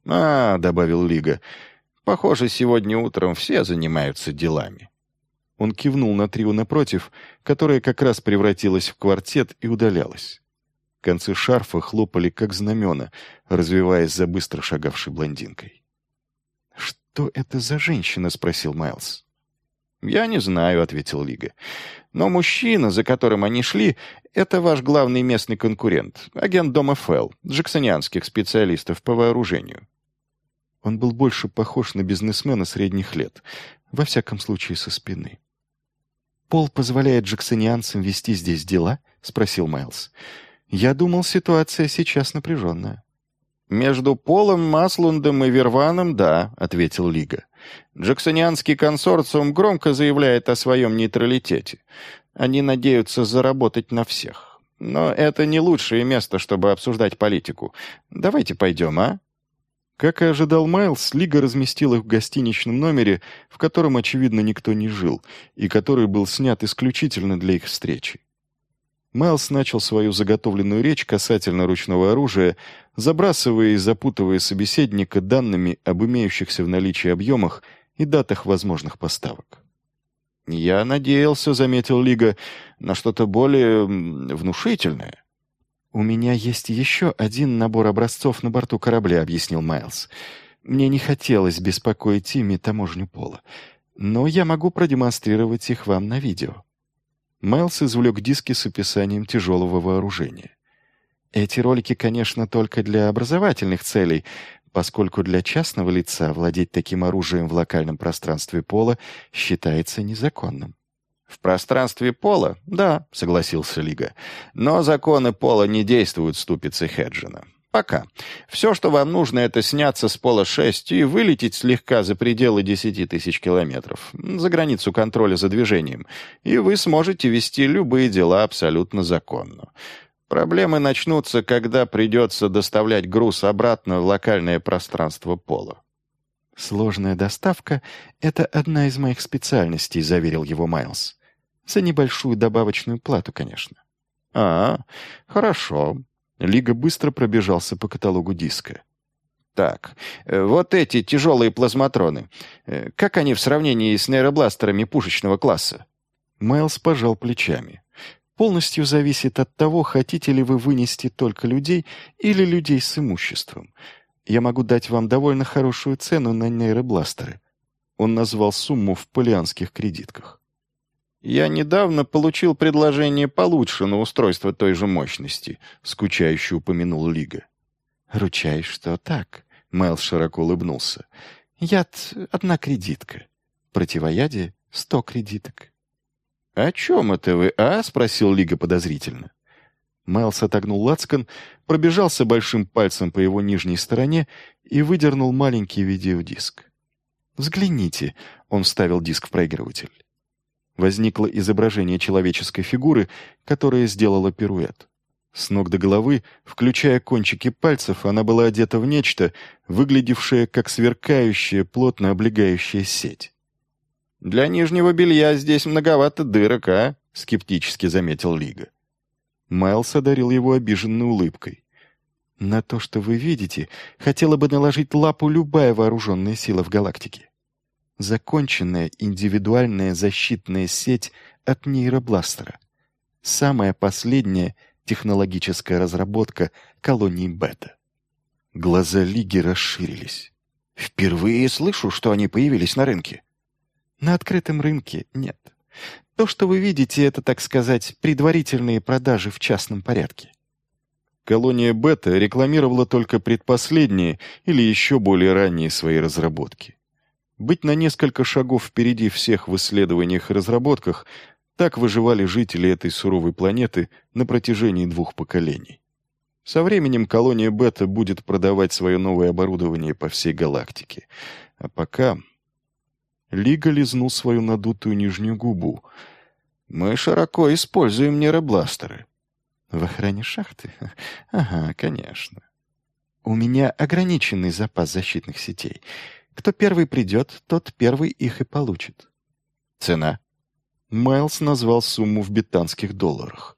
«А», — добавил Лига, — «похоже, сегодня утром все занимаются делами». Он кивнул на трио напротив, которое как раз превратилось в квартет и удалялось. Концы шарфа хлопали, как знамена, развиваясь за быстро шагавшей блондинкой. «Что это за женщина?» — спросил Майлз. «Я не знаю», — ответил Лига. «Но мужчина, за которым они шли, это ваш главный местный конкурент, агент дома Фелл, джексонианских специалистов по вооружению». Он был больше похож на бизнесмена средних лет, во всяком случае со спины. «Пол позволяет джексонианцам вести здесь дела?» — спросил Майлз. «Я думал, ситуация сейчас напряженная». «Между Полом, Маслундом и Верваном, да», — ответил Лига. «Джексонианский консорциум громко заявляет о своем нейтралитете. Они надеются заработать на всех. Но это не лучшее место, чтобы обсуждать политику. Давайте пойдем, а?» Как и ожидал Майлз, Лига разместил их в гостиничном номере, в котором, очевидно, никто не жил, и который был снят исключительно для их встречи. Майлз начал свою заготовленную речь касательно ручного оружия, забрасывая и запутывая собеседника данными об имеющихся в наличии объемах и датах возможных поставок. «Я надеялся», — заметил Лига, — «на что-то более внушительное». «У меня есть еще один набор образцов на борту корабля», — объяснил Майлз. «Мне не хотелось беспокоить ими таможню Пола, но я могу продемонстрировать их вам на видео». Майлз извлек диски с описанием тяжелого вооружения. «Эти ролики, конечно, только для образовательных целей, поскольку для частного лица владеть таким оружием в локальном пространстве Пола считается незаконным». «В пространстве Пола? Да», — согласился Лига. «Но законы Пола не действуют в ступице Хеджина. Пока. Все, что вам нужно, это сняться с Пола-6 и вылететь слегка за пределы 10 тысяч километров, за границу контроля за движением, и вы сможете вести любые дела абсолютно законно. Проблемы начнутся, когда придется доставлять груз обратно в локальное пространство Пола». «Сложная доставка — это одна из моих специальностей», — заверил его Майлз. «За небольшую добавочную плату, конечно». «А, хорошо». Лига быстро пробежался по каталогу диска. «Так, вот эти тяжелые плазматроны. Как они в сравнении с нейробластерами пушечного класса?» Майлз пожал плечами. «Полностью зависит от того, хотите ли вы вынести только людей или людей с имуществом. Я могу дать вам довольно хорошую цену на нейробластеры». Он назвал сумму в полианских кредитках. «Я недавно получил предложение получше на устройство той же мощности», — скучающе упомянул Лига. «Ручаюсь, что так», — Майлз широко улыбнулся. «Яд — 1 кредитка. Противоядие — 100 кредиток». «О чем это вы, а?» — спросил Лига подозрительно. Майлз отогнул лацкан, пробежался большим пальцем по его нижней стороне и выдернул маленький видеодиск. «Взгляните», — он вставил диск в проигрыватель. Возникло изображение человеческой фигуры, которая сделала пируэт. С ног до головы, включая кончики пальцев, она была одета в нечто, выглядевшее как сверкающая, плотно облегающая сеть. «Для нижнего белья здесь многовато дырок, а?» — скептически заметил Лига. Майлз одарил его обиженной улыбкой. «На то, что вы видите, хотела бы наложить лапу любая вооруженная сила в галактике. Законченная индивидуальная защитная сеть от нейробластера. Самая последняя технологическая разработка колонии Бета». Глаза Лиги расширились. «Впервые слышу, что они появились на рынке». «На открытом рынке нет. То, что вы видите, это, так сказать, предварительные продажи в частном порядке». Колония Бета рекламировала только предпоследние или еще более ранние свои разработки. Быть на несколько шагов впереди всех в исследованиях и разработках — так выживали жители этой суровой планеты на протяжении 2 поколений. Со временем колония Бета будет продавать свое новое оборудование по всей галактике. А пока... Лига лизнул свою надутую нижнюю губу. «Мы широко используем нейробластеры». «В охране шахты? Ага, конечно. У меня ограниченный запас защитных сетей. Кто первый придет, тот первый их и получит». «Цена?» Майлз назвал сумму в беттанских долларах.